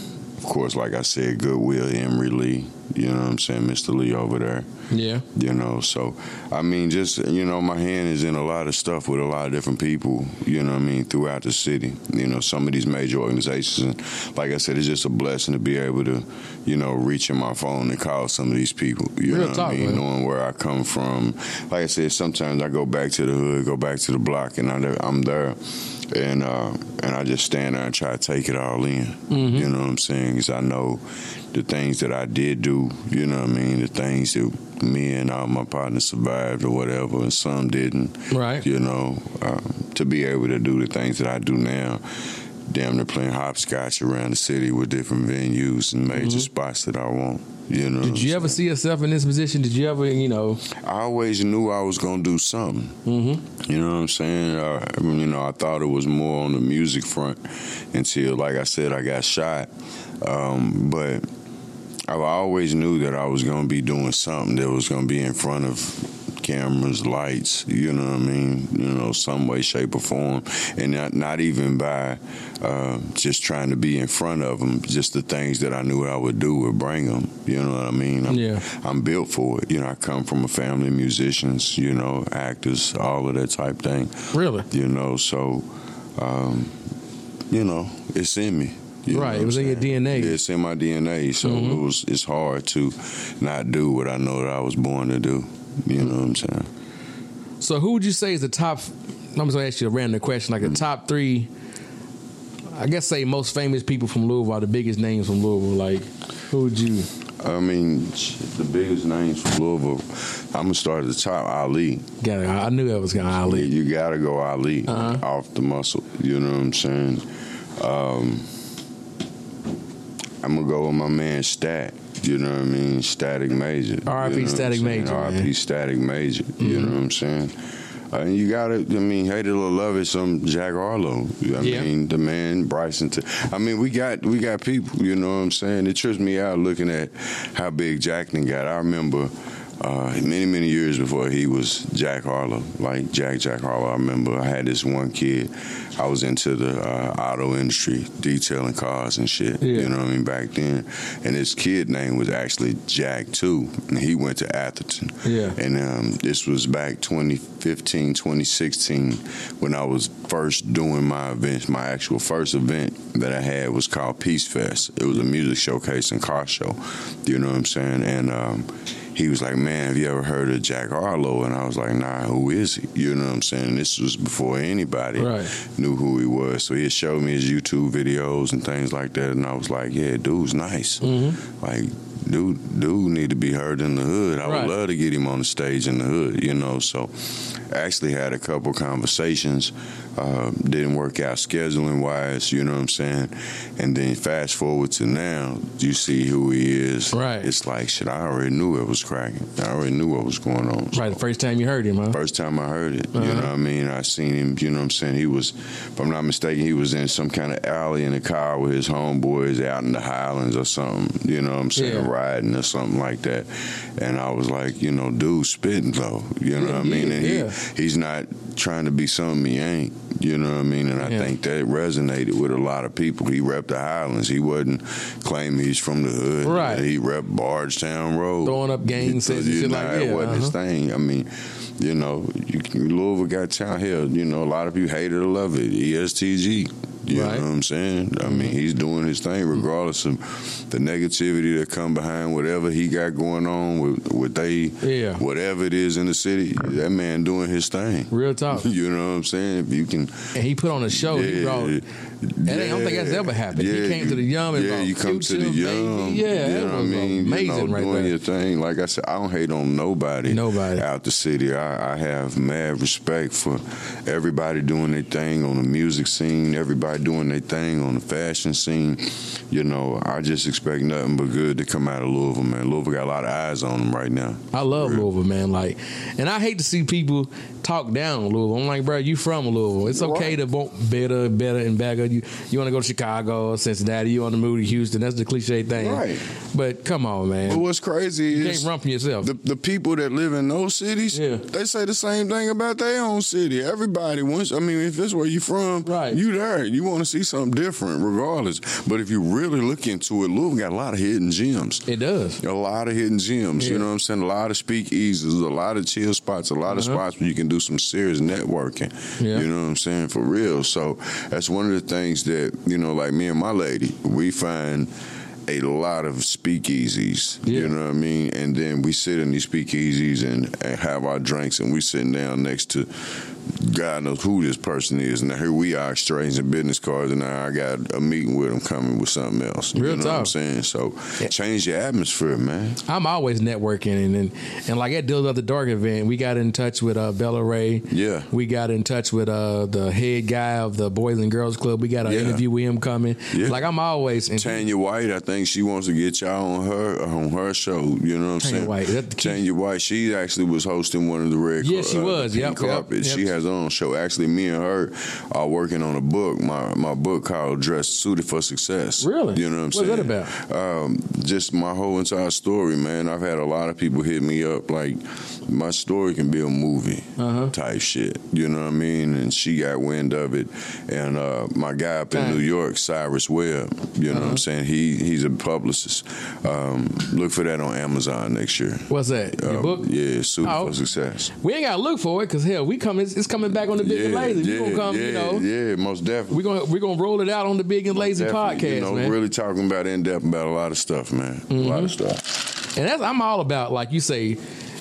Of course, like I said, Goodwill, Emery Lee. You know what I'm saying? Mr. Lee over there. Yeah. You know, so, I mean, just, you know, my hand is in a lot of stuff with a lot of different people, you know what I mean, throughout the city. You know, some of these major organizations. And like I said, it's just a blessing to be able to, you know, reach in my phone and call some of these people. You know what I mean? Man. Knowing where I come from. Like I said, sometimes I go back to the hood, go back to the block, and I'm there. And I just stand there and try to take it all in. Mm-hmm. You know what I'm saying? Because I know the things that I did do, you know what I mean? The things that me and all my partners survived or whatever, and some didn't. Right. You know, to be able to do the things that I do now, damn near playing hopscotch around the city with different venues and major spots that I want. You know. Did you ever see yourself in this position? Did you ever, you know? I always knew I was gonna do something. Mm-hmm. You know what I'm saying? You know, I thought it was more on the music front until, like I said, I got shot. But I always knew that I was gonna be doing something that was gonna be in front of cameras, lights, you know what I mean? You know, some way, shape, or form. And not even by just trying to be in front of them, just the things that I knew I would do would bring them, you know what I mean? I'm built for it. You know, I come from a family of musicians, you know, actors, all of that type thing. Really? You know, so, you know, it's in me. Right, it was in your DNA. Yeah, it's in my DNA, so it's hard to not do what I know that I was born to do. You know what I'm saying? So who would you say is the top, I'm just going to ask you a random question, like the top three, I guess say most famous people from Louisville, are the biggest names from Louisville. Like, who would you? I mean, the biggest names from Louisville, I'm going to start at the top, Ali. I knew that was going to Ali. You got to go Ali off the muscle. You know what I'm saying? I'm going to go with my man Stat. You know what I mean? Static Major. R.I.P. Static Major. R.I.P. Static Major. You know what I'm saying? And you got to, I mean, hate it or love it, some Jack Harlow. I mean, the man, Bryson. I mean, we got people, you know what I'm saying? It trips me out looking at how big Jack then got. I remember many years before he was Jack Harlow, like Jack Harlow. I remember I had this one kid. I was into the auto industry, detailing cars and shit. Yeah. You know what I mean, back then. And his kid name was actually Jack too, and he went to Atherton. Yeah. And this was back 2015, 2016, when I was first doing my events. My actual first event that I had was called Peace Fest. It was a music showcase and car show. You know what I'm saying? And he was like, man, have you ever heard of Jack Harlow? And I was like, nah, who is he? You know what I'm saying? This was before anybody knew who he was. So he showed me his YouTube videos and things like that. And I was like, yeah, dude's nice. Mm-hmm. Like, dude need to be heard in the hood. I would love to get him on the stage in the hood, you know. So I actually had a couple conversations. Didn't work out scheduling wise, you know what I'm saying? And then fast forward to now, you see who he is. Right. It's like, shit, I already knew it was cracking. I already knew what was going on. So, the first time you heard him, huh? First time I heard it. You know what I mean? I seen him, you know what I'm saying? He was, if I'm not mistaken, he was in some kind of alley in a car with his homeboys out in the Highlands or something, you know what I'm saying? Riding or something like that. And I was like, you know, dude spitting though, you know what I mean? And he's not trying to be something he ain't. You know what I mean? And I think that resonated with a lot of people. He repped the Highlands. He wasn't claiming he's from the hood. Right. He repped Bardstown Road. Throwing up gangs and shit like that. It wasn't his thing. I mean, you know, Louisville got town here. You know, a lot of people hate it or love it. ESTG. You know what I'm saying? I mean, he's doing his thing regardless of the negativity that come behind whatever he got going on with whatever it is in the city. That man doing his thing. Real talk. You know what I'm saying? If you can, and he put on a show. He brought. I don't think that's ever happened. He came to the Yum and you come to the Yum. Yeah, you know what I mean? Amazing, right doing there. Your thing. Like I said, I don't hate on nobody out the city. I have mad respect for everybody doing their thing on the music scene. Everybody doing their thing on the fashion scene. You know, I just expect nothing but good to come out of Louisville, man. Louisville got a lot of eyes on them right now. I love Louisville, man. Like, and I hate to see people talk down Louisville. I'm like, bro, you from Louisville. It's okay to want better and bagger. You want to go to Chicago or Cincinnati. You on the move to Houston. That's the cliche thing. Right. But come on, man. But what's crazy you is can't run from yourself. The people that live in those cities, they say the same thing about their own city. Everybody wants. I mean, if that's where you from, you there. You want to see something different, regardless. But if you really look into it, Louisville got a lot of hidden gems. It does. A lot of hidden gems. You know what I'm saying? A lot of speakeasies, a lot of chill spots, a lot of spots where you can do some serious networking. You know what I'm saying? For real. So that's one of the things that, you know, like me and my lady, we find a lot of speakeasies, you know what I mean? And then we sit in these speakeasies and have our drinks, and we sitting down next to God knows who this person is. And now here we are exchanging business cards, and now I got a meeting with them coming with something else. Real you know talk. what I'm saying? So change your atmosphere, man. I'm always networking, and like at Deals of the Dark event, we got in touch with Bella Ray. Yeah. We got in touch with the head guy of the Boys and Girls Club. We got an interview with him coming. Like I'm always Tanya White, I think she wants to get y'all on her show. You know what I'm saying? White. Tanya White, she actually was hosting one of the red she was. pink carpets. She has her own show. Actually, me and her are working on a book, my book called Dressed Suited for Success. Really? You know what I'm saying? What's that about? Just my whole entire story, man. I've had a lot of people hit me up like, my story can be a movie type shit. You know what I mean? And she got wind of it. And my guy up in New York, Cyrus Webb, you know what I'm saying? He's a publicist. Look for that on Amazon next year. What's that? Your book? Yeah, Suited for Success. We ain't got to look for it because, hell, it's coming back on the Big and Lazy. Yeah, gonna come, you know. Yeah, most definitely. We're gonna roll it out on the Big and Lazy podcast, you know, man. Really talking about in depth about a lot of stuff, man. A lot of stuff. And I'm all about, like you say,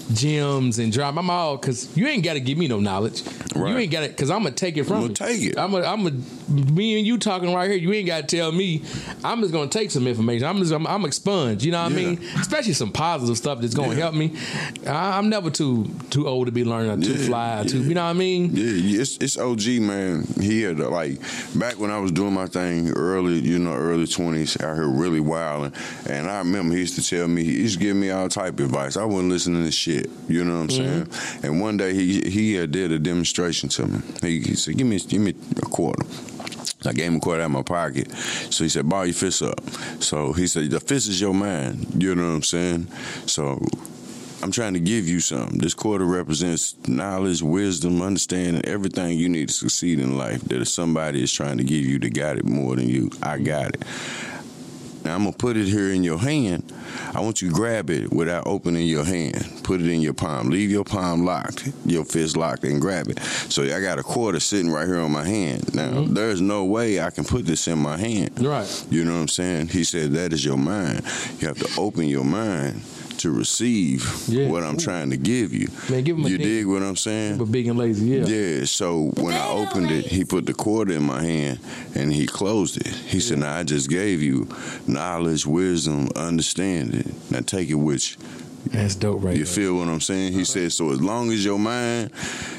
gyms and drive. I'm all, because you ain't got to give me no knowledge. Right. You ain't got it, because I'm going to take it from you. I'm going to take it. Me and you talking right here, you ain't got to tell me. I'm just going to take some information. I'm a sponge, you know what I mean? Especially some positive stuff that's going to help me. I'm never too old to be learning, too fly, too, you know what I mean? Yeah, it's OG, man. He had, like, back when I was doing my thing early 20s, out here really wilding. And I remember he used to tell me, he used to give me all type of advice. I wasn't listening to shit, you know what I'm saying? And one day he did a demonstration to me. He said, give me a quarter. I gave him a quarter out of my pocket. So he said, ball your fist up. So he said, the fist is your mind. You know what I'm saying? So I'm trying to give you something. This quarter represents knowledge, wisdom, understanding, everything you need to succeed in life. That if somebody is trying to give you, they got it more than you. I got it. Now, I'm going to put it here in your hand. I want you to grab it without opening your hand. Put it in your palm. Leave your palm locked, your fist locked, and grab it. So I got a quarter sitting right here on my hand. Now, there's no way I can put this in my hand. Right. You know what I'm saying? He said, that is your mind. You have to open your mind to receive what I'm trying to give you. Man, give him you dig what I'm saying? But Big and Lazy, Yeah, so when I opened it, he put the quarter in my hand and he closed it. He said, now I just gave you knowledge, wisdom, understanding. Now take it with you. That's dope, right? You feel what I'm saying? He said, so as long as your mind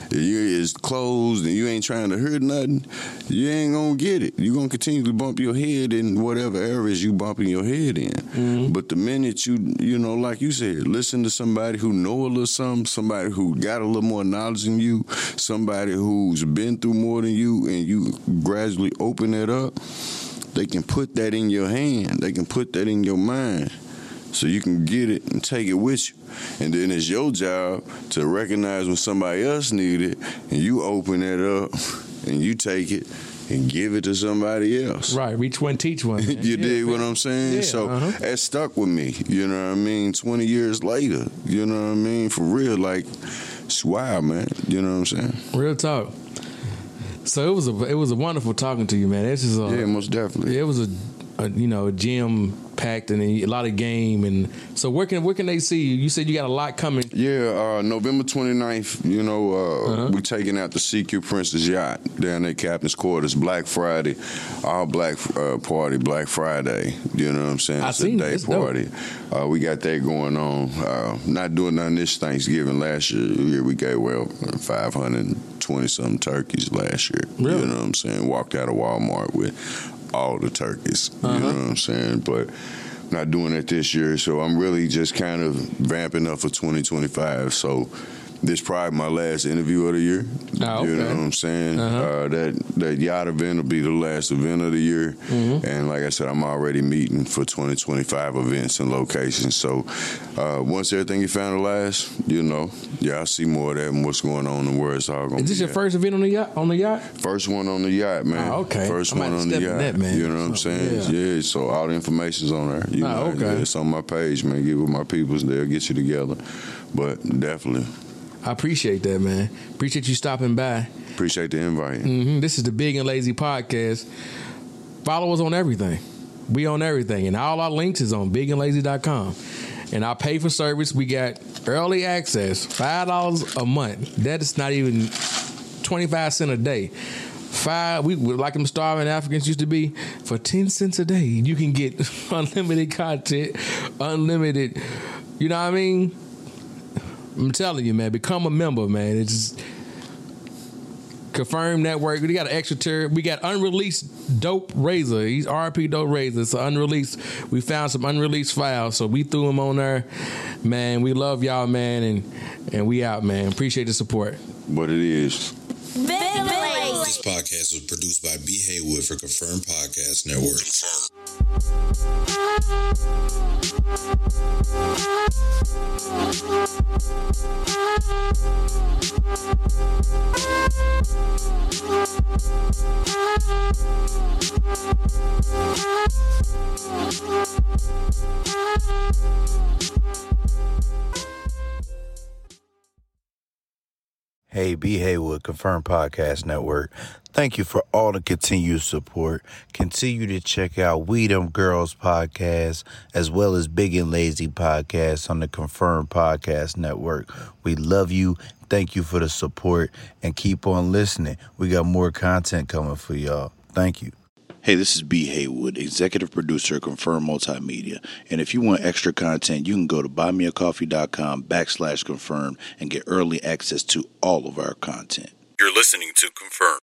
is closed and you ain't trying to hurt nothing, you ain't gonna get it. You're gonna continue to bump your head in whatever areas you bumping your head in. But the minute you know, like you said, listen to somebody who know a little something, somebody who got a little more knowledge than you, somebody who's been through more than you, and you gradually open it up, they can put that in your hand. They can put that in your mind. So you can get it and take it with you. And then it's your job to recognize when somebody else need it, and you open it up, and you take it and give it to somebody else. Right, reach one, teach one. You dig what I'm saying? So that stuck with me, you know what I mean? 20 years later, you know what I mean? For real, like, it's wild, man. You know what I'm saying? Real talk. So it was a wonderful talking to you, man. This is yeah, most definitely. It was a gym packed and a lot of game. And so where can they see you? You said you got a lot coming. Yeah, November 29th, you know, we're taking out the CQ Princess Yacht down at Captain's Quarters, Black Friday, all black party, Black Friday, you know what I'm saying? It's a day party. We got that going on. Not doing none this Thanksgiving. Last year we gave 520-something turkeys last year. Really? You know what I'm saying? Walked out of Walmart with all the turkeys. You know what I'm saying? But not doing it this year, so I'm really just kind of vamping up for 2025. So this probably my last interview of the year. Oh, okay. You know what I'm saying? That yacht event will be the last event of the year. And like I said, I'm already meeting for 2025 events and locations. So once everything you finalized, I'll see more of that and what's going on and where it's all going to be. Is this your first event on the yacht? First one on the yacht, man. Oh, okay. First one on the yacht. That, man. You know what I'm saying? Yeah. So all the information's on there. Okay. It's on my page, man. Get with my peoples. They'll get you together. But definitely. I appreciate that, man. Appreciate you stopping by. Appreciate the invite. This is the Big and Lazy Podcast. Follow us on everything. We on everything. And all our links is on bigandlazy.com. And our pay for service, we got early access, $5 a month. That is not even 25 cents a day. We like them starving Africans used to be, for 10 cents a day, you can get unlimited content, unlimited, you know what I mean? I'm telling you, man, become a member, man. It's Confirm Network. We got an extra tier. We got unreleased Dope Razor. He's RP Dope Razor. It's unreleased. We found some unreleased files, so we threw them on there. Man, we love y'all, man, and we out, man. Appreciate the support. What it is. This podcast was produced by B. Haywood for Confirm Podcast Network. Hey, B. Haywood, Confirm Podcast Network. Thank you for all the continued support. Continue to check out We Them Girls podcast as well as Big and Lazy podcast on the Confirm Podcast Network. We love you. Thank you for the support and keep on listening. We got more content coming for y'all. Thank you. Hey, this is B. Haywood, executive producer of Confirm Multimedia. And if you want extra content, you can go to buymeacoffee.com/confirm and get early access to all of our content. You're listening to Confirm.